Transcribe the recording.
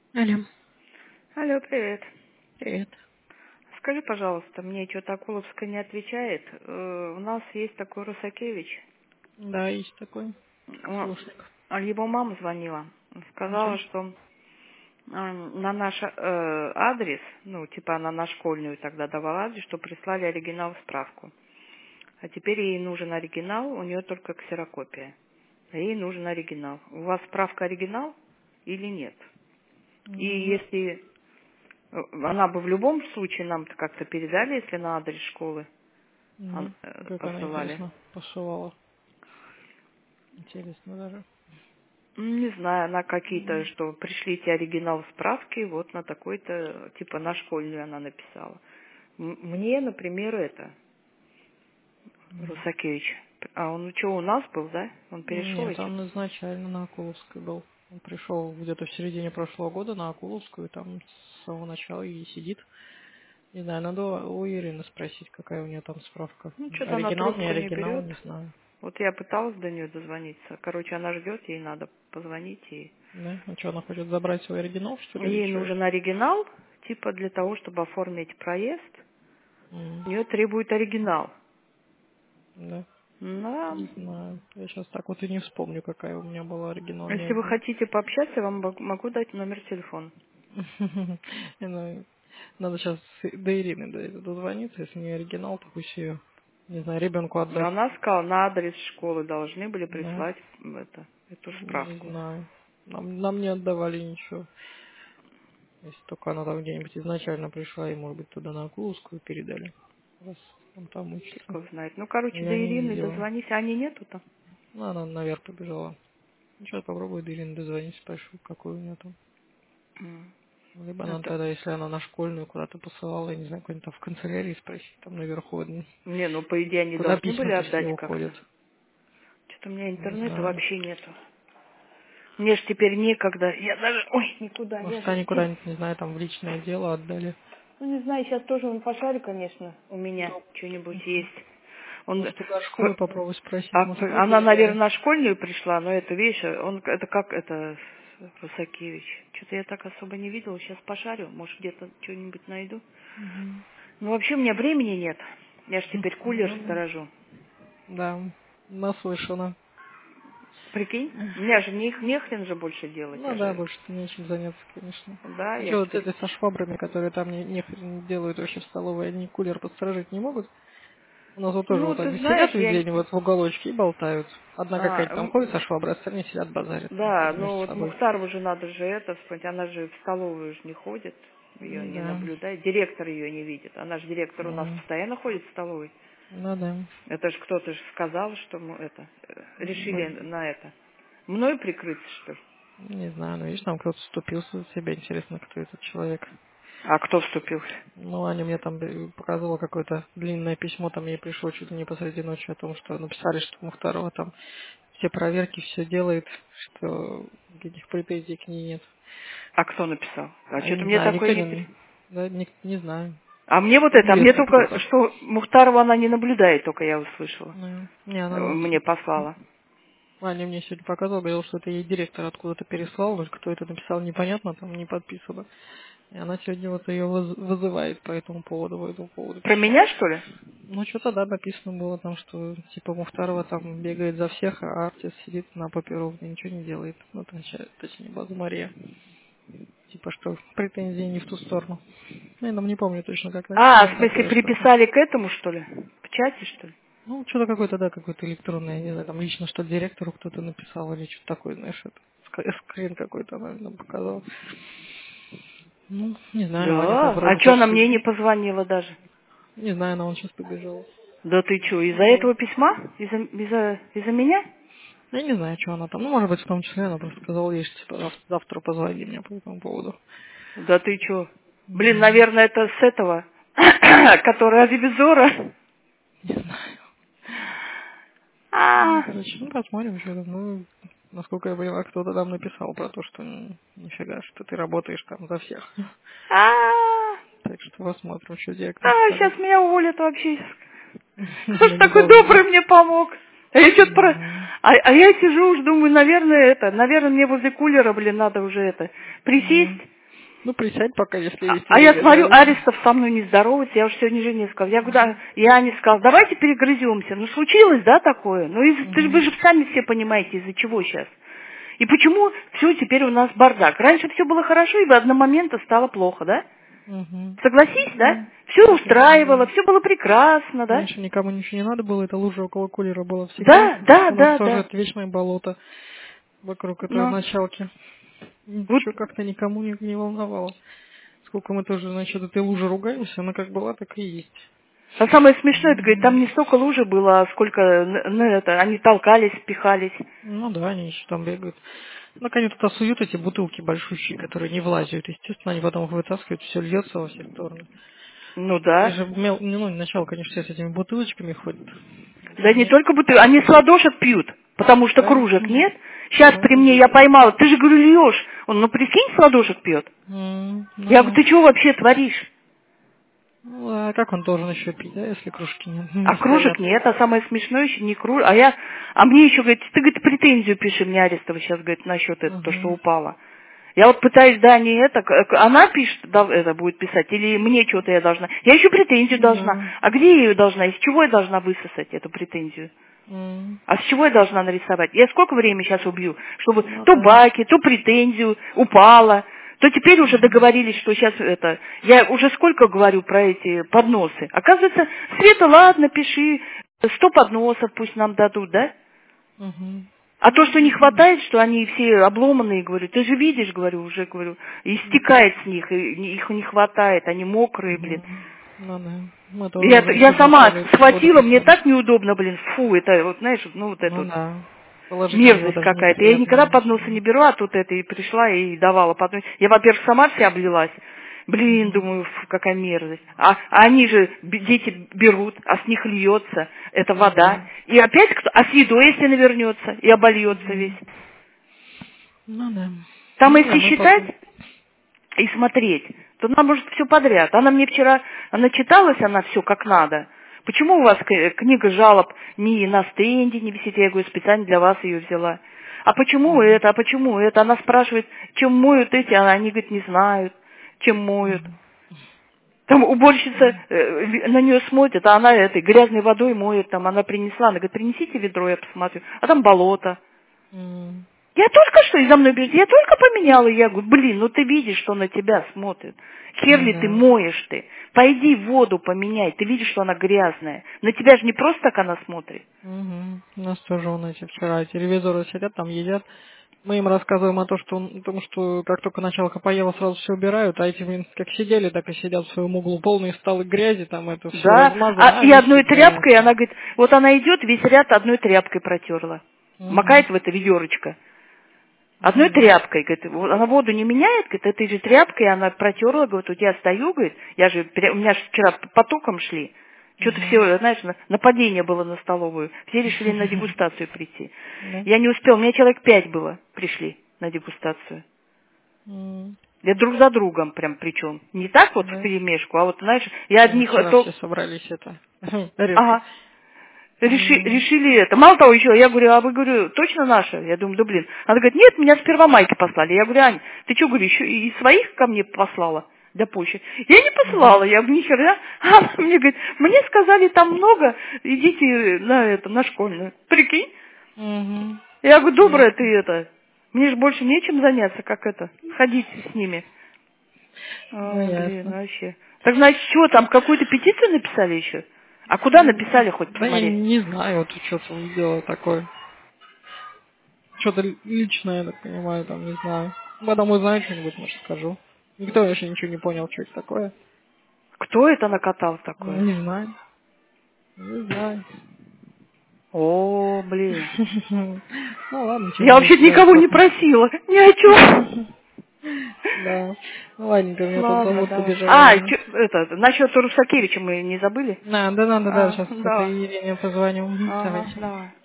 Алло. Алло, привет. Привет. Скажи, пожалуйста, мне что-то Акуловская не отвечает. У нас есть такой Русакевич. Да, есть такой слушник. Его мама звонила. Ничего. Сказала, что на наш адрес, ну, типа она на школьную тогда давала адрес, что прислали оригинал справку. А теперь ей нужен оригинал, у нее только ксерокопия. А ей нужен оригинал. У вас справка оригинал или нет? И если она бы в любом случае нам-то как-то передали, если на адрес школы Как она, посылали. интересно, пошивала. Интересно даже. Не знаю, на какие-то, М. что пришлите оригинал справки, вот на такой-то, типа на школьную она написала. Мне, например, это, Русакевич. А он что, у нас был, да? Он перешел Нет, еще? он изначально на Акуловской был. Он пришел где-то в середине прошлого года на Акуловскую, и там с самого начала и сидит. Не знаю, надо у Ирины спросить, какая у нее там справка. Ну, что-то она Оригинал, не трубку не оригинал, берет. не знаю. Вот я пыталась до нее дозвониться. Короче, она ждет, ей надо позвонить. Да? А что, она хочет забрать свой оригинал, что ли, или Ей что? нужен оригинал, типа для того, чтобы оформить проезд. У нее требует оригинал. Да. Да. Не знаю. Я сейчас так вот и не вспомню, какая у меня была оригинал. Если вы хотите пообщаться, я вам могу дать номер телефона. Ну, надо сейчас до Ирины дозвониться, если не оригинал, то пусть ее, не знаю, ребенку отдаст. Она сказала, на адрес школы должны были Да, прислать эту не справку. знаю. Нам не отдавали ничего. Если только она там где-нибудь изначально пришла, и, может быть, туда на Акуловскую передали. Раз он там Фиг учится. его знает. Ну, короче, до Я не Ирины видела. дозвонись. А они нету там? Ну, она наверх побежала. Ну, сейчас попробую до Ирины дозвонить, спрошу, какой у нее там. М. Либо надо Это... тогда, если она на школьную куда-то посылала, я не знаю, куда-нибудь там в канцелярии спросить, там наверху, Не, ну, по идее, они куда должны были письма-то все отдать уходят. как-то. Что-то у меня Не интернета знаю. вообще нету. Мне ж теперь некогда. Я даже... Ой, никуда. Я Может, же... они куда-нибудь, не знаю, там в личное дело отдали. Ну, не знаю, сейчас тоже он пошарю, конечно, у меня что-нибудь есть. Он... Может, туда школы попробовать спросить, может, они Она, наверное, передали. на школьную пришла, но эту вещь, это как это, Русакевич. Что-то я так особо не видела, сейчас пошарю, может, где-то что-нибудь найду. Мгм. Ну, вообще, у меня времени нет. Я же теперь кулер Ну, сторожу. да, наслышана. Прикинь, у меня же не хрен же больше делать, Ну я да, же... больше нечем заняться, конечно. Да, я Что вот теперь... это со швабрами, которые там не хрен делают вообще в столовой, они кулер подсторожить не могут? У нас вот тоже Ну, вот ты они знаешь, сидят я... где-нибудь в уголочке и болтают. Одна какая-то а, там м, ходит со шваброй, остальные сидят базарят там да, между ну вот собой. Мухтарову же надо же это вспомнить, она же в столовую же не ходит, ее Ну не да. наблюдает, директор ее не видит. Она же директор у нас М. постоянно ходит в столовой. Ну да. Это же кто-то же сказал, что мы это решили М. на это. Мной прикрыться, что ли? Не знаю, ну видишь, там кто-то вступился за себя. Интересно, кто этот человек. А кто вступился? Ну, Аня мне там показывала какое-то длинное письмо, там ей пришло чуть ли не посреди ночи о том, что написали, что Мухтарова там все проверки, все делает, что никаких претензий к ней нет. А кто написал? А А я что-то не мне знаю, такое никто не... не... Да, не знаю. А мне вот это, а мне Неизвестно только, кто-то. что Мухтарова она не наблюдает, только я услышала. Ну, не, она вот... Мне послала. Аня мне сегодня показала, говорила, что это ей директор откуда-то переслал, но кто это написал, непонятно, там не подписано. И она сегодня вот ее вызывает по этому поводу Про письма. меня, что ли? Ну, что-то, да, написано было там, что, типа, Мухтарова там бегает за всех, а Артис сидит на попе ровно, ничего не делает. Ну, точнее, База Мария. Типа, что претензии не в ту сторону. Ну, я там не помню точно, как А, написано, в но смысле, такое что-то. приписали к этому, что ли? В чате, что ли? Ну, что-то какое-то, да, какое-то электронное, я не знаю, там лично что директору кто-то написал или что-то такое, знаешь, это скрин какой-то она нам показала. Ну, не знаю, Ваня как Да. А вроде что она мне после... не позвонила даже? Не знаю, она он сейчас побежала. Да ты что, из-за Вот. этого письма? Из-за меня? Я не знаю, что она там. Ну, может быть, в том числе она просто сказала ей, что типа, завтра позвони мне по этому поводу. Да ты чё? Блин, Мгм. наверное, это с этого, которая ревизора. Не знаю. Ну, А, короче, ну, посмотрим, что там. Ну, насколько я понимаю, кто-то там написал про то, что нифига, что ты работаешь там за всех. а, Так что посмотрим, что директор сейчас скажет. меня уволят вообще. Кто ж Ну, не такой должны. добрый мне помог? А я что-то про... Ну, А я сижу уж, думаю, наверное, мне возле кулера, блин, надо уже присесть. ну. Ну, присядь пока, если есть А я смотрю, время. Арестов со мной не здоровается, я уже сегодня жене сказала. Я говорю, да, я не сказала, давайте перегрыземся. Ну, случилось, да, такое? Ну, вы же сами все понимаете, из-за чего сейчас. И почему все теперь у нас бардак? Раньше все было хорошо, и в одном момент стало плохо, да? Согласись, да? Все устраивало, все было прекрасно, да? Раньше никому ничего не надо было, эта лужа около кулера была всегда. Да, да, У нас да, тоже да. это вечное болото вокруг этой Но началки. вот, Ничего как-то никому не волновало. Сколько мы тоже насчет этой лужи ругаемся, она как была, так и есть. а самое смешное, это, говорит, там не столько лужи было, а сколько они толкались, пихались. Ну да, они еще там бегают. Ну, они туда суют эти бутылки большущие, которые не влазят. Естественно, они потом их вытаскивают, все льется во все стороны. Ну И да. же, ну, начало, конечно, все с этими бутылочками ходят. Да не только бутылки, они с ладошек пьют, потому что Да? кружек нет. Сейчас Да, при да, мне да. я поймала, ты же, говорю, льешь. Он, ну прикинь, с ладошек пьет. Ну Я говорю, да. ты чего вообще творишь? Ну, а как он должен еще пить, да, если кружки не А кружек стоят? нет, а самое смешное еще не кружек. А мне еще, говорит, ты, говорит, претензию пиши мне, Арестова, сейчас, говорит, насчет этого, то, что Угу. упало. Я вот пытаюсь, да, не это, она пишет, да, это будет писать, или мне что-то я должна. Я еще претензию должна. Да. А где я ее должна? Из чего я должна высосать эту претензию? А с чего я должна нарисовать? Я сколько времени сейчас убью, чтобы Ну то да. баки, то претензию упала, то теперь уже договорились, что сейчас это... Я уже сколько говорю про эти подносы. Оказывается, Света, ладно, пиши, 100 подносов пусть нам дадут, да? Угу. А то, что не хватает, что они все обломанные, говорю, ты же видишь, говорю, уже, говорю, истекает с них, и их не хватает, они мокрые, блин. Ну да. Мы тоже Я, уже я сегодня сама целую воду схватила, мне писали. так неудобно, блин, фу, это вот, знаешь, ну вот это Ну вот. да. Положить на него Мерзость даже какая-то. Я никогда неприятно. подносы не беру, а тут это и пришла и давала поднос. Я, во-первых, сама вся облилась. Блин, думаю, фу, какая мерзость. А они же, дети берут, а с них льется эта Ну вода. да. И опять кто, а с едой, если навернется, и обольется весь. Ну да. Там, Ну да, если мы потом... считать и смотреть, то она может все подряд. Она мне вчера, она читалась, она все как надо. Почему у вас книга жалоб не на стенде не висит? Я говорю, специально для вас ее взяла. А почему это, а почему это? Она спрашивает, чем моют эти, а они, говорит, не знают, чем моют. Там уборщица на нее смотрит, а она этой грязной водой моет, там она принесла, она говорит, принесите ведро, я посмотрю. А там болото. Я только что, и за мной бежит, я только поменяла. Я говорю, блин, ну ты видишь, что на тебя смотрит. Хер Ну ли ты да. моешь ты? Пойди воду поменяй, ты видишь, что она грязная. На тебя же не просто так она смотрит. У нас тоже вон эти вчера телевизоры сидят, там едят. Мы им рассказываем о том, что как только началка поела, сразу все убирают, а эти, блин, как сидели, так и сидят в своем углу, полные столы грязи, там это все Да, размазано, а и они одной сидят. тряпкой, она говорит, вот она идет, весь ряд одной тряпкой протерла. Угу. Макает в это ведерочко. Одной тряпкой, говорит, она воду не меняет, говорит, этой же тряпкой она протерла, говорит, вот я стою, говорит, у меня же вчера потоком шли, что-то все, знаешь, нападение было на столовую, все решили на дегустацию прийти. Да. Я не успела, у меня человек 5 было, пришли на дегустацию. Я друг за другом прям причем. Не так вот Да. вперемешку, а вот, знаешь, я Они одних... вчера все собрались это резко. Ага. Решили это. Мало того, еще, я говорю, а вы, говорю, точно наши? Я думаю, да блин. Она говорит, нет, меня с Первомайки послали. Я говорю, Ань, ты что, говорю, еще и своих ко мне послала для почты? Я не посылала, я говорю, ни хера. А она мне говорит, мне сказали, там много, идите на школьную. Прикинь? Я говорю, добрая ты это. Мне же больше нечем заняться, как это, ходить с ними. Ну, Ой, блин, ясно. вообще. Так, значит, что, там какую-то петицию написали еще? А куда написали, хоть Да я посмотреть? не знаю, вот что там дело такое. Что-то личное, я так понимаю, там, не знаю. Потом узнаю что-нибудь, может, скажу. Никто вообще ничего не понял, что это такое. Кто это накатал такое? Не знаю. Не знаю. О, блин. Ну ладно, Я что-нибудь вообще сделать никого не потом. просила. Ни о чем. Да. Ну ладненько, меня тут Ладно, зовут, давай. побежала я. Насчет Русакевича мы не забыли? Да, сейчас это Давай. Ирине позвоню. Ага, Давайте. давай.